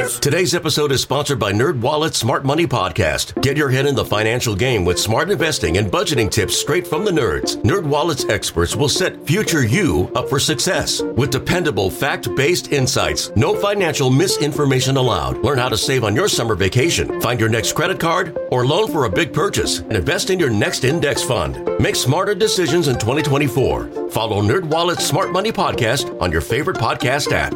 Today's episode is sponsored by NerdWallet's Smart Money Podcast. Get your head in the financial game with smart investing and budgeting tips straight from the nerds. NerdWallet's experts will set future you up for success with dependable, fact-based insights. No financial misinformation allowed. Learn how to save on your summer vacation, find your next credit card, or loan for a big purchase, and invest in your next index fund. Make smarter decisions in 2024. Follow NerdWallet's Smart Money Podcast on your favorite podcast app.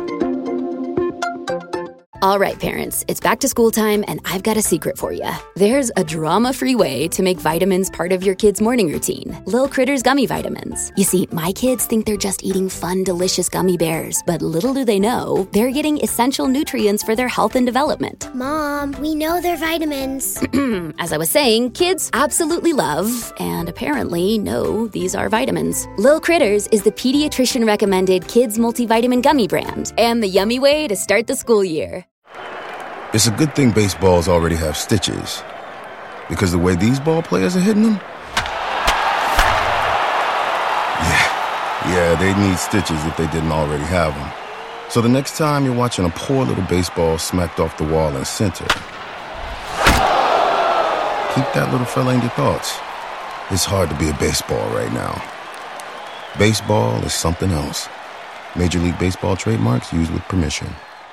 All right, parents, it's back to school time, and I've got a secret for you. There's a drama-free way to make vitamins part of your kid's morning routine. Lil Critters Gummy Vitamins. You see, my kids think they're just eating fun, delicious gummy bears, but little do they know, they're getting essential nutrients for their health and development. Mom, we know they're vitamins. As I was saying, kids absolutely love, and apparently know, these are vitamins. Lil Critters is the pediatrician-recommended kids multivitamin gummy brand, and the yummy way to start the school year. It's a good thing baseballs already have stitches, because the way these ball players are hitting them, yeah, they need stitches if they didn't already have them. So the next time you're watching a poor little baseball smacked off the wall in center, keep that little fella in your thoughts. It's hard to be a baseball right now. Baseball is something else. Major League Baseball trademarks used with permission.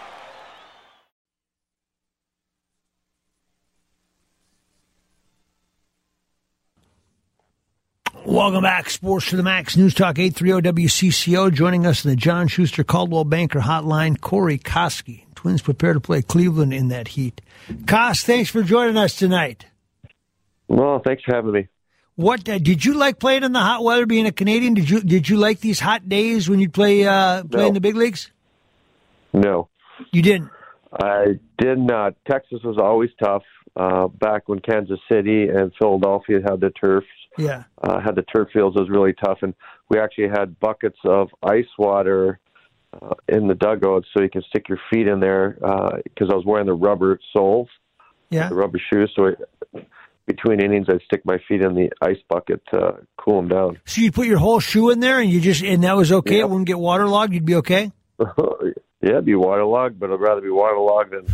Welcome back, Sports to the Max, News Talk 830 WCCO. Joining us in the John Schuster Coldwell Banker Hotline, Corey Koski. Twins prepare to play Cleveland in that heat. Kos, thanks for joining us tonight. Well, thanks for having me. What did you like playing in the hot weather? Being a Canadian, did you like these hot days when you play in the big leagues? No, you didn't. I did not. Texas was always tough. Back when Kansas City and Philadelphia had the turf. Yeah. Had the turf fields, it was really tough, and we actually had buckets of ice water in the dugout so you can stick your feet in there because I was wearing the rubber soles, the rubber shoes. So between innings, I'd stick my feet in the ice bucket to cool them down. So you put your whole shoe in there, and and that was okay. Yeah. It wouldn't get waterlogged. You'd be okay. Yeah, it'd be waterlogged, but I'd rather be waterlogged than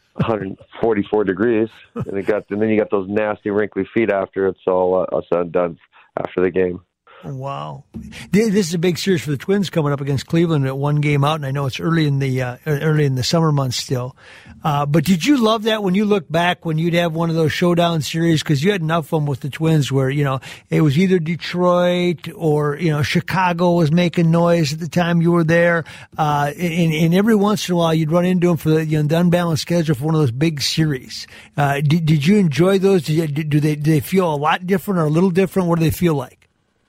144 degrees, and then you got those nasty wrinkly feet after it's all said and done after the game. Wow, this is a big series for the Twins coming up against Cleveland at one game out, and I know it's early in the summer months still. But did you love that when you look back when you'd have one of those showdown series, because you had enough of them with the Twins where it was either Detroit or Chicago was making noise at the time you were there, and every once in a while you'd run into them for the unbalanced schedule for one of those big series. Did you enjoy those? Do they feel a lot different or a little different? What do they feel like?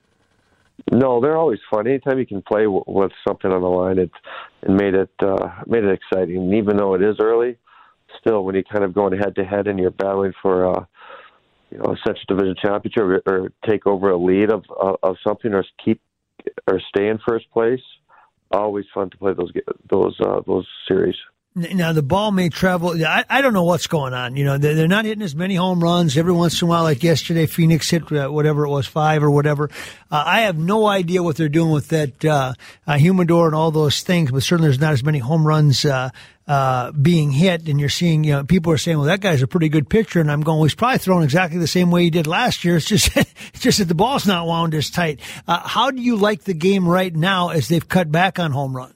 No, they're always fun. Anytime you can play with something on the line, it made it exciting. And even though it is early, still when you're kind of going head to head and you're battling for a Central Division championship or take over a lead of something or stay in first place, always fun to play those series. Now, the ball may travel. I don't know what's going on. They're not hitting as many home runs every once in a while. Like yesterday, Phoenix hit whatever it was, 5 or whatever. I have no idea what they're doing with that humidor and all those things, but certainly there's not as many home runs being hit. And you're seeing, people are saying, well, that guy's a pretty good pitcher. And I'm going, well, he's probably throwing exactly the same way he did last year. It's just that the ball's not wound as tight. How do you like the game right now as they've cut back on home runs?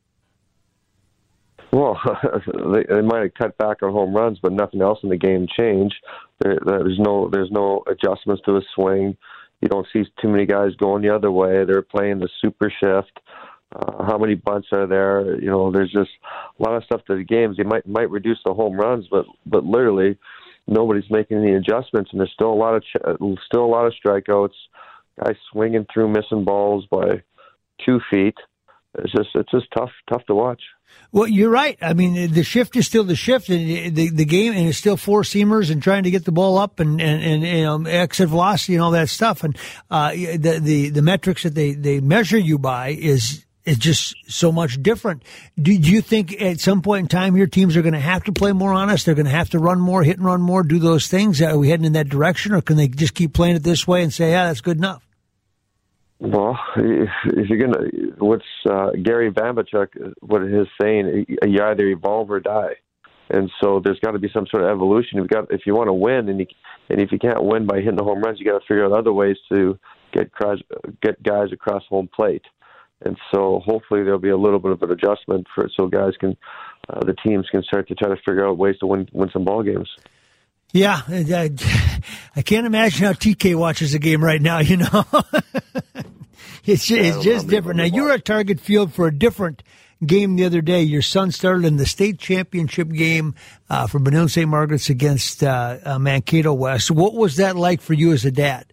Well, they might have cut back on home runs, but nothing else in the game changed. There's no adjustments to the swing. You don't see too many guys going the other way. They're playing the super shift. How many bunts are there? There's just a lot of stuff to the games. They might reduce the home runs, but literally nobody's making any adjustments, and there's still a lot of strikeouts. Guys swinging through, missing balls by 2 feet. It's just tough to watch. Well, you're right. I mean, the shift is still the shift, and the game, and it's still four seamers and trying to get the ball up and exit velocity and all that stuff. And the metrics that they measure you by is just so much different. Do you think at some point in time your teams are going to have to play more honest? They're going to have to run more, hit and run more, do those things? Are we heading in that direction, or can they just keep playing it this way and say, yeah, that's good enough? Well, if you're gonna, what's Gary Vaynerchuk, what his saying, you either evolve or die. And so there's got to be some sort of evolution. If you want to win, and if you can't win by hitting the home runs, you got to figure out other ways to get guys across home plate. And so hopefully there'll be a little bit of an adjustment for it, so guys can, the teams can start to try to figure out ways to win some ball games. Yeah, I can't imagine how TK watches a game right now. It's just different. Now you're at Target Field for a different game the other day. Your son started in the state championship game for Benilde St. Margaret's against Mankato West. What was that like for you as a dad?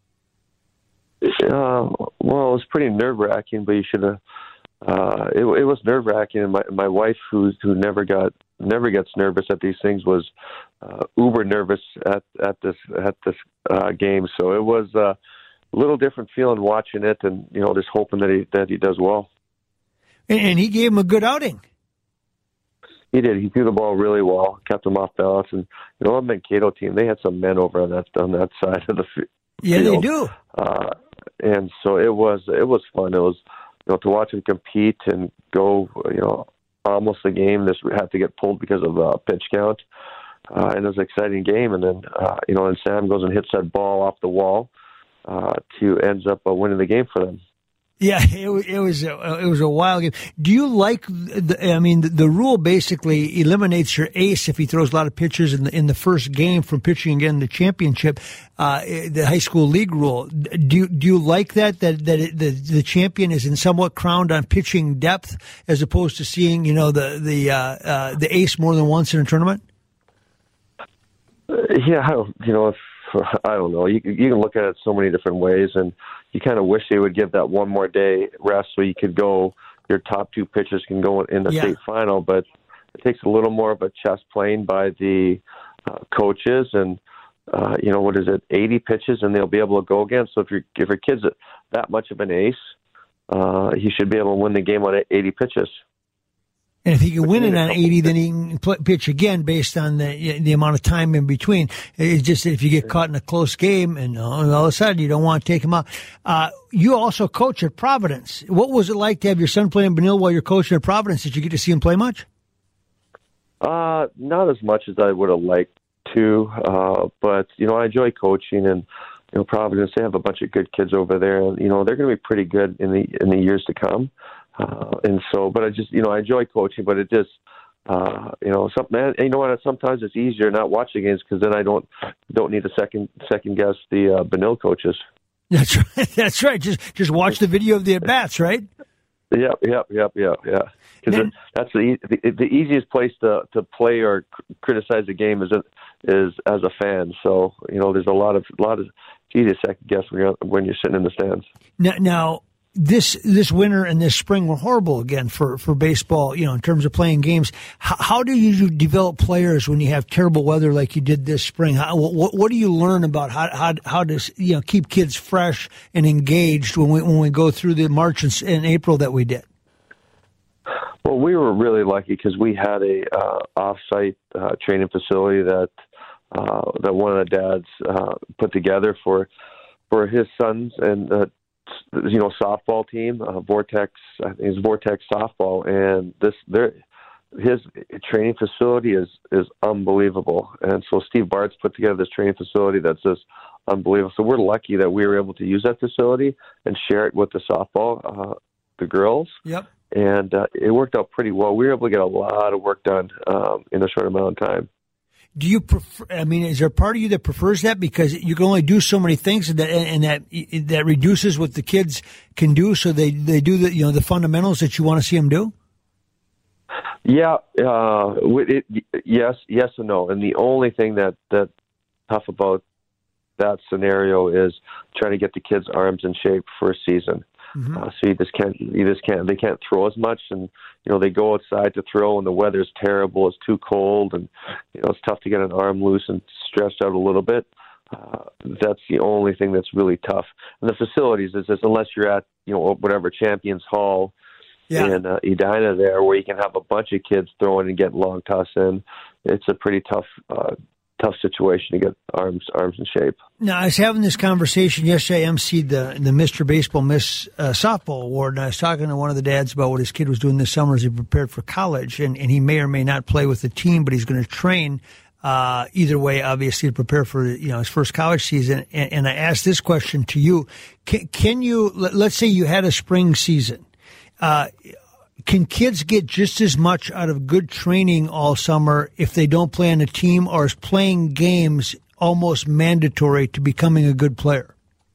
Well, it was pretty nerve-wracking, but you should have. It was nerve-wracking, and my wife, who never gets nervous at these things, was uber nervous at this game. So it was a little different feeling watching it, and just hoping that he does well. And he gave him a good outing. He did. He threw the ball really well, kept him off balance, and the Mankato team, they had some men over on that side of the field. Yeah, they do. And so it was fun. It was to watch him compete and go almost a game. This had to get pulled because of pitch count, and it was an exciting game. And then and Sam goes and hits that ball off the wall to ends up winning the game for them. Yeah, it was a wild game. Do you like the rule basically eliminates your ace if he throws a lot of pitches in the first game from pitching again the championship, the high school league rule. Do you like that the champion is in somewhat crowned on pitching depth as opposed to seeing the ace more than once in a tournament? Yeah, I don't know. You can look at it so many different ways, and you kind of wish they would give that one more day rest so you could go. Your top two pitchers can go in the state final, but it takes a little more of a chess playing by the coaches, and 80 pitches, and they'll be able to go again. So if your kid's that much of an ace, he should be able to win the game on 80 pitches. And if he can win it on 80, then he can pitch again based on the amount of time in between. It's just that if you get caught in a close game and all of a sudden you don't want to take him out. You also coach at Providence. What was it like to have your son play in Benilde while you're coaching at Providence? Did you get to see him play much? Not as much as I would have liked to, but I enjoy coaching, and Providence, they have a bunch of good kids over there, and they're going to be pretty good in the years to come. And so, but I just, I enjoy coaching, but it just, sometimes it's easier not watching games because then I don't need to second guess the Benilde coaches. That's right. That's right. Just watch the video of the at-bats, right? Yeah. Because that's the easiest place to play or criticize a game is as a fan. So, there's a lot of it's easy to second guess when you're sitting in the stands. Now, This winter and this spring were horrible again for baseball, in terms of playing games. How do you develop players when you have terrible weather like you did this spring? What do you learn about how to keep kids fresh and engaged when we go through the March and April that we did? Well, we were really lucky because we had a off-site training facility that one of the dads put together for his sons and softball team, Vortex softball, and his training facility is unbelievable. And so Steve Bart's put together this training facility that's just unbelievable. So we're lucky that we were able to use that facility and share it with the softball, the girls. Yep. And it worked out pretty well. We were able to get a lot of work done in a short amount of time. Do you prefer? I mean, is there a part of you that prefers that because you can only do so many things, and that reduces what the kids can do? So they do the fundamentals that you want to see them do. Yeah, yes and no. And the only thing that tough about that scenario is trying to get the kids' arms in shape for a season. Mm-hmm. So they can't throw as much, and they go outside to throw, and the weather's terrible. It's too cold, and it's tough to get an arm loose and stretched out a little bit. That's the only thing that's really tough. And the facilities is just, unless you're at whatever Champions Hall in Edina there, where you can have a bunch of kids throwing and getting long toss in, it's a pretty tough tough situation to get arms in shape. Now, I was having this conversation yesterday. I emceed the Mr. Baseball, Miss Softball Award, and I was talking to one of the dads about what his kid was doing this summer as he prepared for college, and he may or may not play with the team, but he's going to train either way, obviously, to prepare for his first college season. And I asked this question to you: Can you, let's say you had a spring season, can kids get just as much out of good training all summer if they don't play on a team, or is playing games almost mandatory to becoming a good player?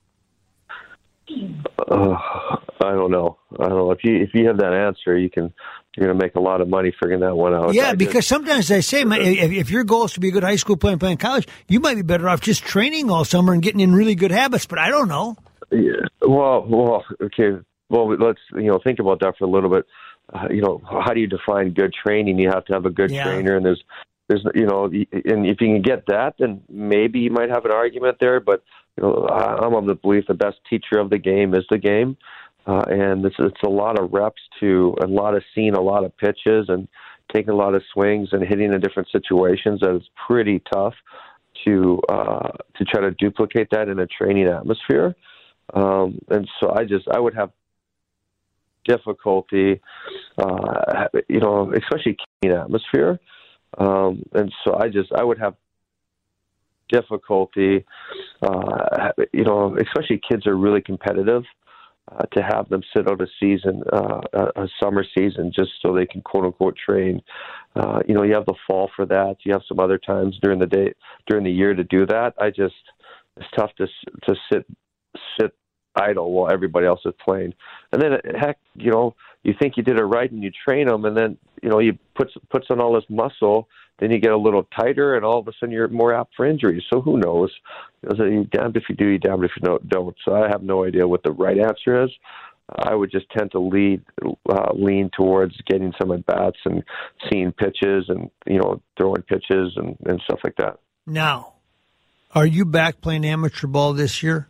I don't know. If you have that answer, you're going to make a lot of money figuring that one out. Yeah, because sometimes I say, if your goal is to be a good high school player and play in college, you might be better off just training all summer and getting in really good habits. But I don't know. Yeah. Well, okay. Well, let's think about that for a little bit. How do you define good training? You have to have a good trainer, and there's and if you can get that, then maybe you might have an argument there. But I'm of the belief the best teacher of the game is the game, and it's a lot of reps to a lot of seeing a lot of pitches and taking a lot of swings and hitting in different situations. That it's pretty tough to try to duplicate that in a training atmosphere. And so I would have difficulty, especially in atmosphere. And so I would have difficulty, especially kids are really competitive, to have them sit out a season, a summer season, just so they can quote unquote train. You have the fall for that. You have some other times during the year to do that. It's tough to sit idle while everybody else is playing. And then, heck, you think you did it right and you train them, and then, you puts on all this muscle, then you get a little tighter, and all of a sudden you're more apt for injuries. So who knows? You're damned if you do, you're damned if you don't. So I have no idea what the right answer is. I would just tend to lean towards getting some at-bats and seeing pitches and, throwing pitches and stuff like that. Now, are you back playing amateur ball this year?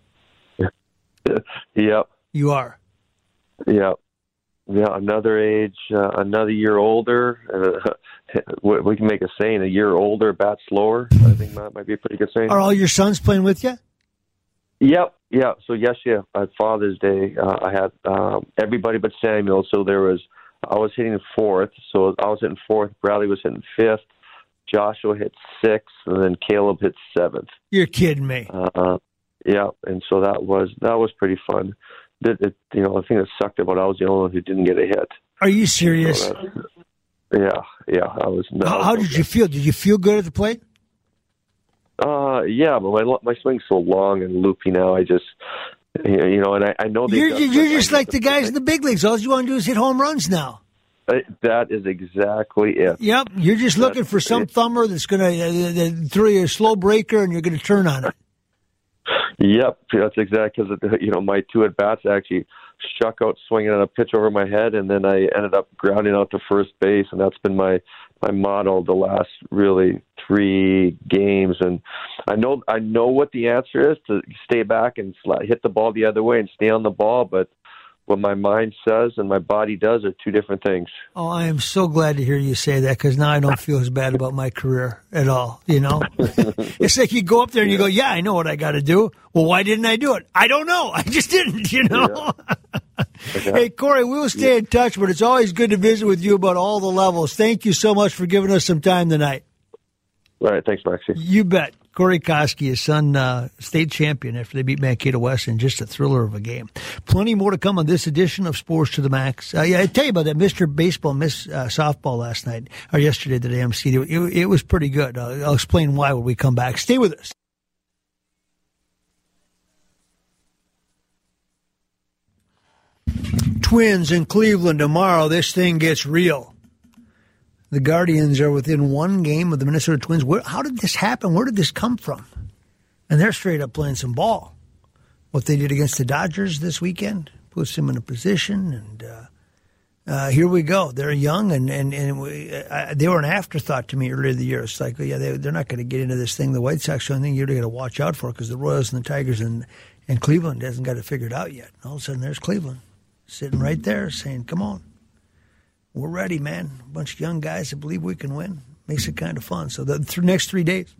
Yep. You are? Yep. Yeah, another age, another year older. We can make a saying, a year older, bat slower. I think that might be a pretty good saying. Are all your sons playing with you? Yep. Yeah. So, at Father's Day, I had everybody but Samuel. So I was hitting fourth. So I was hitting fourth. Bradley was hitting fifth. Joshua hit sixth. And then Caleb hit seventh. You're kidding me. Yeah, and so that was pretty fun. The thing that sucked about it, I was the only one who didn't get a hit. Are you serious? So yeah. I was. How did you feel? Did you feel good at the plate? Yeah, but my swing's so long and loopy now. I just, and I know you're just like the guys in the big leagues. All you want to do is hit home runs now. That is exactly it. Yep, you're just looking for some thumber that's going to throw you a slow breaker, and you're going to turn on it. Yep, that's exactly because my two at bats actually struck out swinging at a pitch over my head, and then I ended up grounding out to first base, and that's been my motto the last really 3 games. And I know what the answer is, to stay back and hit the ball the other way and stay on the ball, but what my mind says and my body does are two different things. Oh, I am so glad to hear you say that, because now I don't feel as bad about my career at all, It's like you go up there and you go, yeah, I know what I got to do. Well, why didn't I do it? I don't know. I just didn't, Yeah. Hey, Corey, we'll stay in touch, but it's always good to visit with you about all the levels. Thank you so much for giving us some time tonight. All right. Thanks, Maxie. You bet. Corey Koski, his son, state champion after they beat Mankato West in just a thriller of a game. Plenty more to come on this edition of Sports to the Max. I tell you about that Mr. Baseball, Miss Softball last night, or yesterday at the AMC. It was pretty good. I'll explain why when we come back. Stay with us. Twins in Cleveland tomorrow. This thing gets real. The Guardians are within 1 game of the Minnesota Twins. How did this happen? Where did this come from? And they're straight up playing some ball. What they did against the Dodgers this weekend puts them in a position. And here we go. They're young, and they were an afterthought to me earlier in the year. It's like, they're not going to get into this thing. The White Sox are the only thing you're going to watch out for, because the Royals and the Tigers and Cleveland hasn't got it figured out yet. All of a sudden, there's Cleveland sitting right there saying, come on. We're ready, man. A bunch of young guys that believe we can win. Makes it kind of fun. So the next 3 days,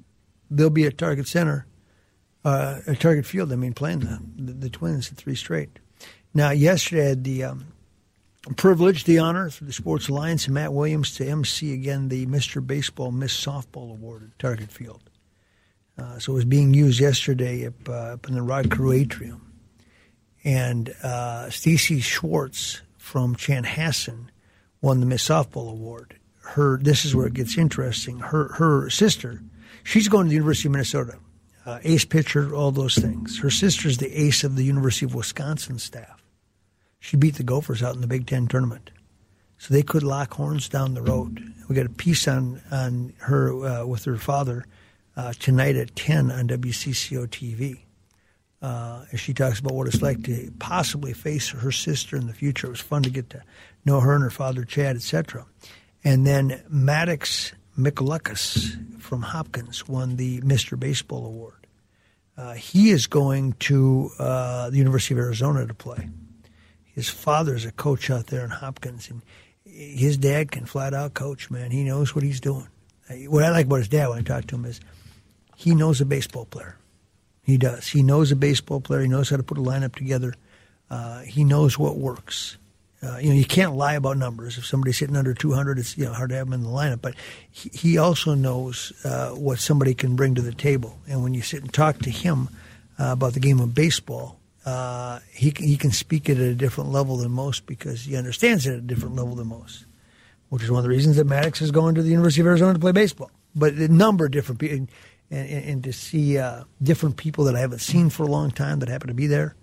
they'll be at Target Center, at Target Field, playing the Twins at 3 straight. Now, yesterday I had the privilege, the honor through the Sports Alliance and Matt Williams to MC again the Mr. Baseball, Miss Softball Award at Target Field. So it was being used yesterday up in the Rod Carew Atrium. And Stacey Schwartz from Chanhassen won the Miss Softball Award. This is where it gets interesting. Her sister, she's going to the University of Minnesota, ace pitcher, all those things. Her sister's the ace of the University of Wisconsin staff. She beat the Gophers out in the Big Ten tournament. So they could lock horns down the road. We got a piece on her with her father tonight at 10 on WCCO TV. As she talks about what it's like to possibly face her sister in the future. It was fun to get to know her and her father, Chad, etc. And then Maddox Michalakis from Hopkins won the Mr. Baseball Award. He is going to the University of Arizona to play. His father's a coach out there in Hopkins, and his dad can flat out coach, man. He knows what he's doing. What I like about his dad when I talk to him is he knows a baseball player. He does. He knows a baseball player. He knows how to put a lineup together. He knows what works. You can't lie about numbers. If somebody's hitting under 200, it's hard to have them in the lineup. But he also knows what somebody can bring to the table. And when you sit and talk to him about the game of baseball, he can speak it at a different level than most because he understands it at a different level than most, which is one of the reasons that Maddox is going to the University of Arizona to play baseball. But a number of different people, and to see different people that I haven't seen for a long time that happen to be there,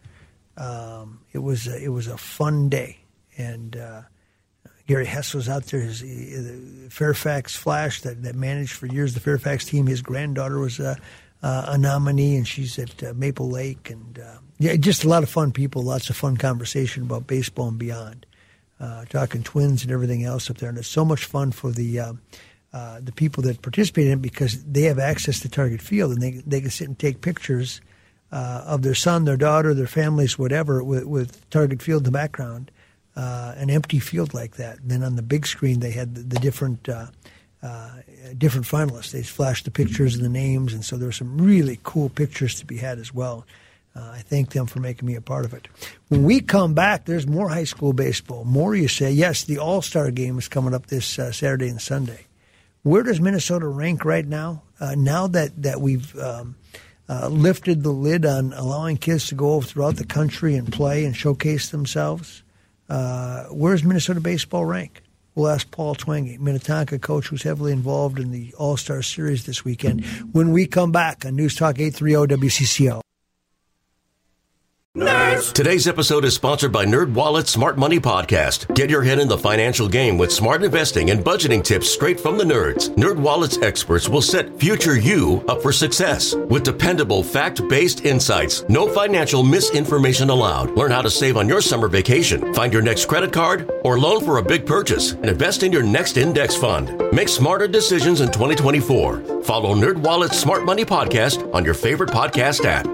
it was a fun day. And Gary Hess was out there, the Fairfax Flash that managed for years the Fairfax team. His granddaughter was a nominee, and she's at Maple Lake. And just a lot of fun people, lots of fun conversation about baseball and beyond. Talking Twins and everything else up there. And it's so much fun for the people that participate in it because they have access to Target Field, and they can sit and take pictures of their son, their daughter, their families, whatever, with Target Field in the background. An empty field like that. And then on the big screen, they had the different finalists. They flashed the pictures and the names, and so there were some really cool pictures to be had as well. I thank them for making me a part of it. When we come back, there's more high school baseball. More, you say. Yes, the All-Star game is coming up this Saturday and Sunday. Where does Minnesota rank right now? Now that we've lifted the lid on allowing kids to go throughout the country and play and showcase themselves, where's Minnesota baseball rank? We'll ask Paul Twenge, Minnetonka coach who's heavily involved in the All-Star Series this weekend, when we come back on News Talk 830 WCCO. Nerds. Today's episode is sponsored by NerdWallet's Smart Money Podcast. Get your head in the financial game with smart investing and budgeting tips straight from the nerds. NerdWallet's experts will set future you up for success with dependable, fact-based insights. No financial misinformation allowed. Learn how to save on your summer vacation, find your next credit card, or loan for a big purchase, and invest in your next index fund. Make smarter decisions in 2024. Follow NerdWallet's Smart Money Podcast on your favorite podcast app.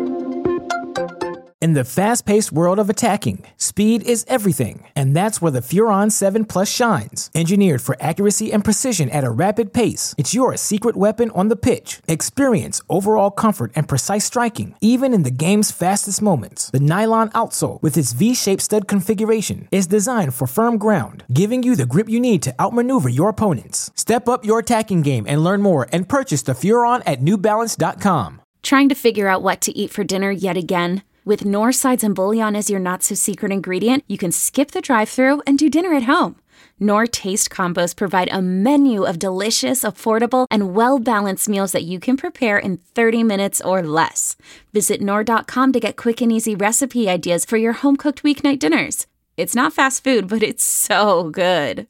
In the fast-paced world of attacking, speed is everything, and that's where the Furon 7 Plus shines. Engineered for accuracy and precision at a rapid pace, it's your secret weapon on the pitch. Experience overall comfort and precise striking, even in the game's fastest moments. The nylon outsole, with its V-shaped stud configuration, is designed for firm ground, giving you the grip you need to outmaneuver your opponents. Step up your attacking game and learn more and purchase the Furon at NewBalance.com. Trying to figure out what to eat for dinner yet again? With Knorr sides and bouillon as your not-so-secret ingredient, you can skip the drive-thru and do dinner at home. Knorr Taste Combos provide a menu of delicious, affordable, and well-balanced meals that you can prepare in 30 minutes or less. Visit Knorr.com to get quick and easy recipe ideas for your home-cooked weeknight dinners. It's not fast food, but it's so good.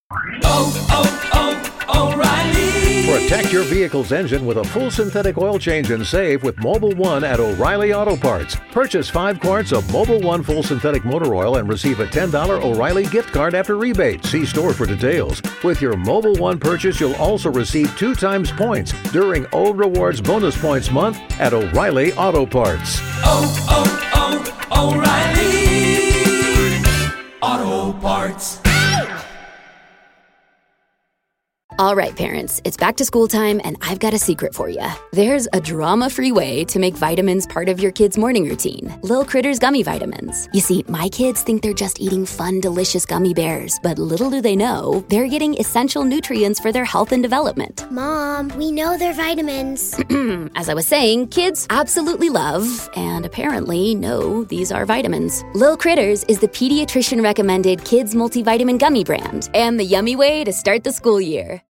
O'Reilly. Protect your vehicle's engine with a full synthetic oil change and save with Mobil 1 at O'Reilly Auto Parts. Purchase 5 quarts of Mobil 1 full synthetic motor oil and receive a $10 O'Reilly gift card after rebate. See store for details. With your Mobil 1 purchase, you'll also receive 2 times points during O Rewards Bonus Points Month at O'Reilly Auto Parts. O'Reilly Auto Parts. All right, parents, it's back to school time, and I've got a secret for you. There's a drama-free way to make vitamins part of your kid's morning routine. Lil Critters Gummy Vitamins. You see, my kids think they're just eating fun, delicious gummy bears, but little do they know, they're getting essential nutrients for their health and development. Mom, we know they're vitamins. As I was saying, kids absolutely love, and apparently know, these are vitamins. Lil Critters is the pediatrician-recommended kids multivitamin gummy brand, and the yummy way to start the school year.